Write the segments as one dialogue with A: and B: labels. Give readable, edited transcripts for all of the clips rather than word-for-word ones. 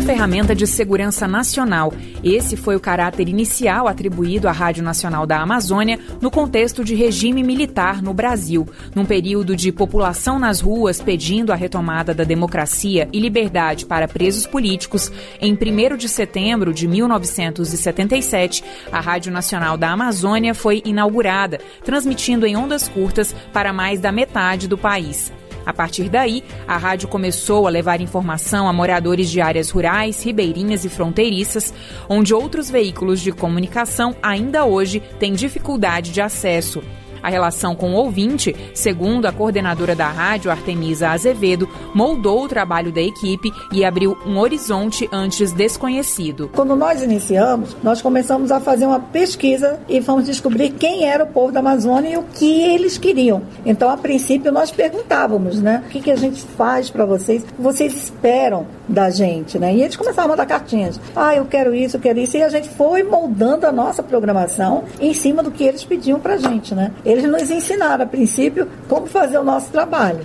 A: uma ferramenta de segurança nacional. Esse foi o caráter inicial atribuído à Rádio Nacional da Amazônia no contexto de regime militar no Brasil, num período de população nas ruas pedindo a retomada da democracia e liberdade para presos políticos. Em 1º de setembro de 1977, a Rádio Nacional da Amazônia foi inaugurada, transmitindo em ondas curtas para mais da metade do país. A partir daí, a rádio começou a levar informação a moradores de áreas rurais, ribeirinhas e fronteiriças, onde outros veículos de comunicação ainda hoje têm dificuldade de acesso. A relação com o ouvinte, segundo a coordenadora da rádio, Artemisa Azevedo, moldou o trabalho da equipe e abriu um horizonte antes desconhecido.
B: Quando nós iniciamos, nós começamos a fazer uma pesquisa e fomos descobrir quem era o povo da Amazônia e o que eles queriam. Então, a princípio, nós perguntávamos, né? O que a gente faz para vocês? O que vocês esperam da gente, né? E eles começavam a mandar cartinhas. Eu quero isso, eu quero isso. E a gente foi moldando a nossa programação em cima do que eles pediam pra gente, né? Eles nos ensinaram, a princípio, como fazer o nosso trabalho.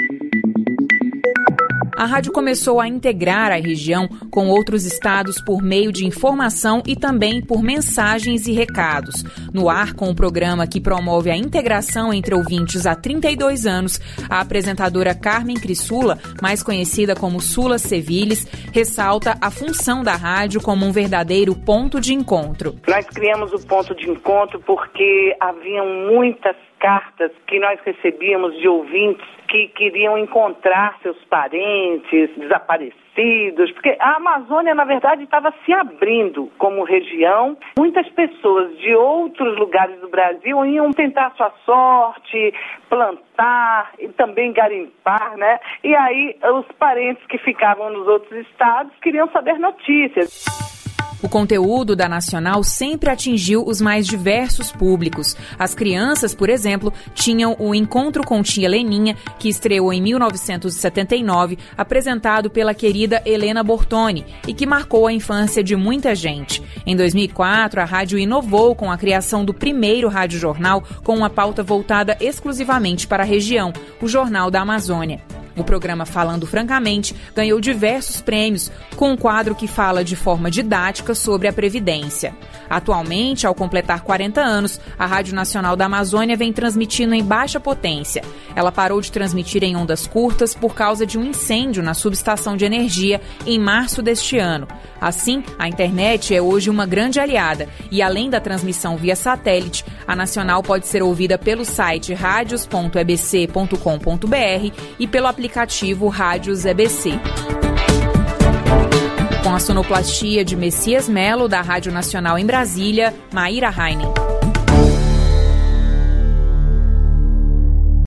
A: A rádio começou a integrar a região com outros estados por meio de informação e também por mensagens e recados. No ar, com o programa que promove a integração entre ouvintes há 32 anos, a apresentadora Carmen Crisula, mais conhecida como Sula Seviles, ressalta a função da rádio como um verdadeiro ponto de encontro.
C: Nós criamos o ponto de encontro porque haviam muitas cartas que nós recebíamos de ouvintes que queriam encontrar seus parentes desaparecidos, porque a Amazônia, na verdade, estava se abrindo como região. Muitas pessoas de outros lugares do Brasil iam tentar sua sorte, plantar e também garimpar, né? E aí os parentes que ficavam nos outros estados queriam saber notícias.
A: O conteúdo da Nacional sempre atingiu os mais diversos públicos. As crianças, por exemplo, tinham o Encontro com Tia Leninha, que estreou em 1979, apresentado pela querida Helena Bortoni e que marcou a infância de muita gente. Em 2004, a rádio inovou com a criação do primeiro rádio-jornal com uma pauta voltada exclusivamente para a região, o Jornal da Amazônia. O programa Falando Francamente ganhou diversos prêmios, com um quadro que fala de forma didática sobre a Previdência. Atualmente, ao completar 40 anos, a Rádio Nacional da Amazônia vem transmitindo em baixa potência. Ela parou de transmitir em ondas curtas por causa de um incêndio na subestação de energia em março deste ano. Assim, a internet é hoje uma grande aliada e, além da transmissão via satélite, a Nacional pode ser ouvida pelo site radios.ebc.com.br e pelo aplicativo Rádios EBC. Com a sonoplastia de Messias Melo, da Rádio Nacional em Brasília, Maíra Heinen.